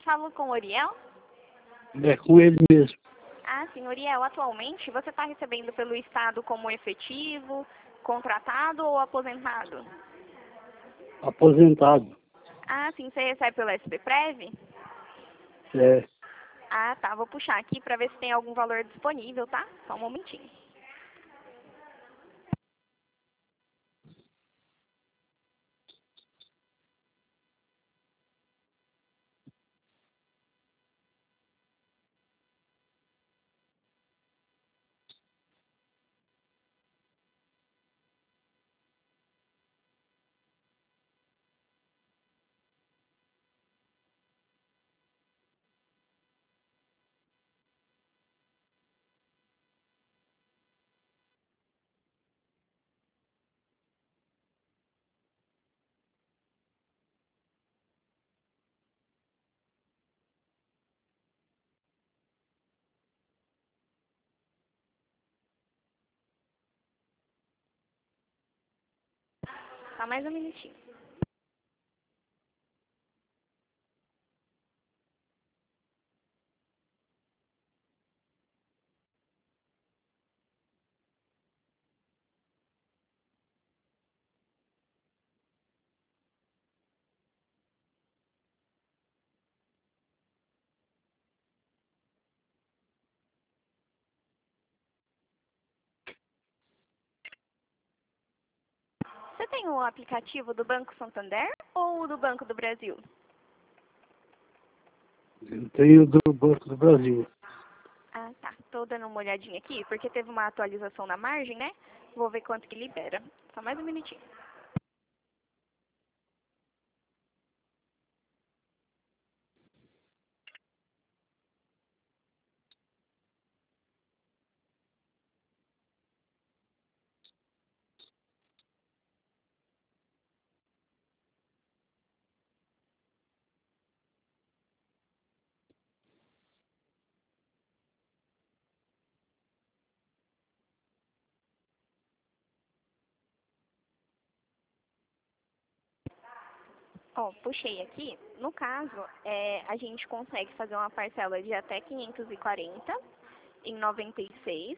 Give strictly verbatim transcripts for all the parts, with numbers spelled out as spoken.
Falo com o Uriel? É com ele mesmo. Ah, sim, Uriel, atualmente você está recebendo pelo Estado como efetivo, contratado ou aposentado? Aposentado. Ah, sim, você recebe pelo S B Prev? É. Ah, tá, vou puxar aqui para ver se tem algum valor disponível, tá? Só um momentinho. Só mais um minutinho. Você tem o aplicativo do Banco Santander ou do Banco do Brasil? Eu tenho do Banco do Brasil. Ah, tá. Tô dando uma olhadinha aqui, porque teve uma atualização na margem, né? Vou ver quanto que libera. Só mais um minutinho. Ó, puxei aqui. No caso, é, a gente consegue fazer uma parcela de até quinhentos e quarenta em noventa e seis.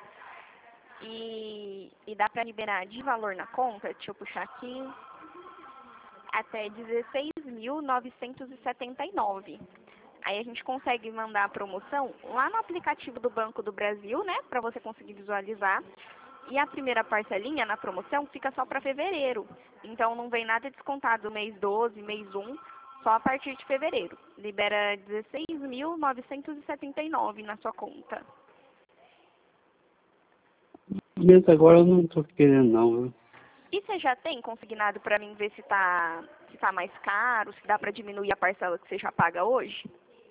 E, e dá pra liberar de valor na conta, deixa eu puxar aqui, até dezesseis mil novecentos e setenta e nove. Aí a gente consegue mandar a promoção lá no aplicativo do Banco do Brasil, né? Pra você conseguir visualizar. E a primeira parcelinha na promoção fica só para fevereiro. Então não vem nada descontado mês doze, mês um, só a partir de fevereiro. Libera dezesseis mil novecentos e setenta e nove na sua conta. No momento agora eu não estou querendo não, viu? E você já tem consignado para mim ver se tá, se tá mais caro, se dá para diminuir a parcela que você já paga hoje?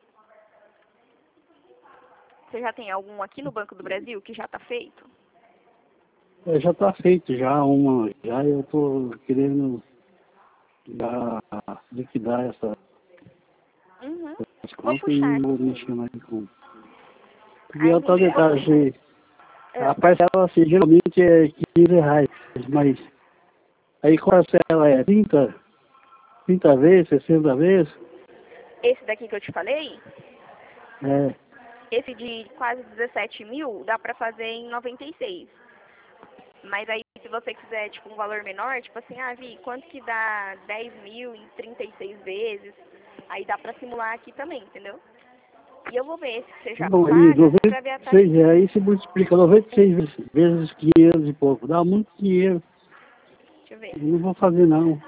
Você já tem algum aqui no Banco do Brasil que já está feito? É, já está feito já uma, já eu estou querendo já liquidar essa, Uhum. essas Vou contas puxar e vou aqui. mexer mais com. Porque Aí, ela tá vou detalhe, puxar. assim, a Ah, parcela assim, geralmente é quinze reais, mas aí com a parcela é trinta, trinta vezes, sessenta vezes, esse daqui que eu te falei, é, esse de quase dezessete mil, dá pra fazer em noventa e seis. Mas aí, se você quiser, tipo, um valor menor, tipo assim, ah, Vi, quanto que dá dez mil em trinta e seis vezes? Aí dá pra simular aqui também, entendeu? E eu vou ver esse que você já bom, e paga noventa pra ver a e taxa. seis reais se multiplica noventa e seis vezes, vezes quinhentos e pouco, dá muito dinheiro, Deixa eu ver. eu não vou fazer não.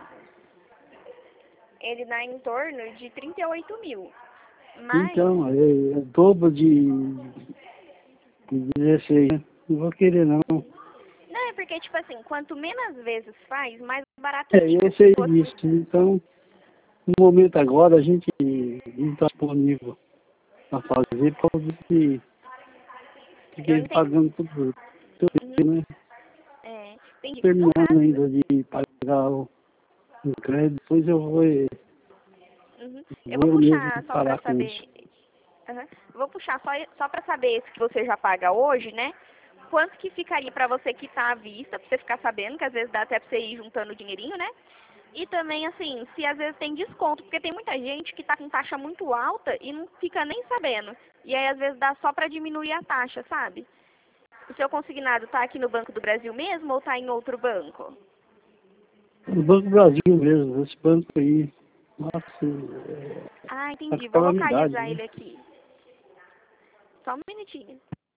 Ele dá em torno de trinta e oito mil. Mas, Então, é, é dobro de, de dezesseis, né? Não vou querer não. não, é porque, tipo assim, quanto menos vezes faz, mais barato É, fica. eu Se sei fosse... disso, então, no momento agora a gente não está disponível para fazer, por causa que Eu fiquei entendo. pagando tudo, Uhum. tudo, né? É, entendi. No Terminando caso, ainda de pagar o, o crédito, depois eu vou, uhum, eu vou vou eu mesmo puxar só pra parar com saber. isso. Uhum. Vou puxar só, só pra saber esse que você já paga hoje, né? Quanto que ficaria pra você quitar à vista, pra você ficar sabendo, que às vezes dá até pra você ir juntando dinheirinho, né? E também, assim, se às vezes tem desconto, porque tem muita gente que tá com taxa muito alta e não fica nem sabendo. E aí, às vezes, dá só pra diminuir a taxa, sabe? O seu consignado tá aqui no Banco do Brasil mesmo ou tá em outro banco? No Banco Brasil mesmo, esse banco aí. Nossa, é, Ah, tá entendi. com Vou calamidade, localizar né? ele aqui. Só um minutinho.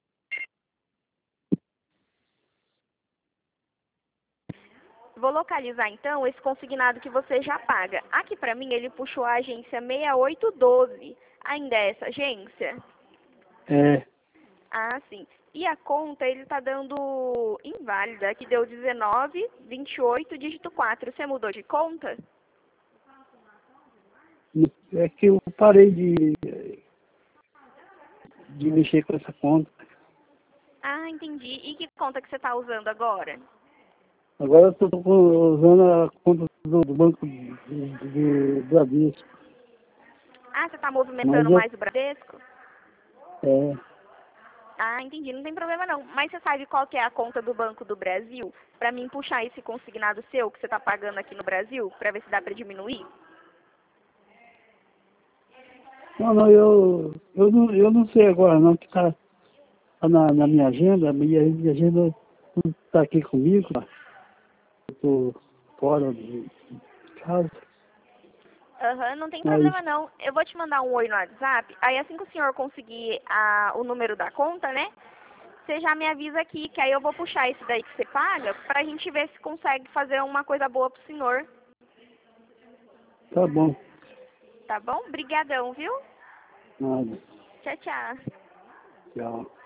Vou localizar, então, esse consignado que você já paga. Aqui pra mim, ele puxou a agência seis oito um dois. Ainda é essa agência? É, Ah, sim. E a conta, ele tá dando inválida, que deu dezenove, vinte e oito, dígito quatro. Você mudou de conta? é que eu parei de, de mexer com essa conta. Ah, entendi. E que conta que você tá usando agora? Agora eu estou usando a conta do, do banco de, de, do Bradesco. Ah, você tá Mas movimentando eu, mais o Bradesco? é, Ah, entendi. Não tem problema não. Mas você sabe qual que é a conta do Banco do Brasil? Pra mim puxar esse consignado seu que você tá pagando aqui no Brasil, pra ver se dá pra diminuir? não, não, eu, eu, não, eu não sei agora não, que está tá na, na minha agenda, e a minha agenda não está aqui comigo, tá? Eu estou fora de casa, Aham, não tem mas problema não. Eu vou te mandar um oi no WhatsApp. Aí assim que o senhor conseguir a, o número da conta, né? Você já me avisa aqui, que aí eu vou puxar esse daí que você paga, pra gente ver se consegue fazer uma coisa boa pro senhor. tá bom, Tá bom? Brigadão, viu? nada, Tchau, tchau. tchau.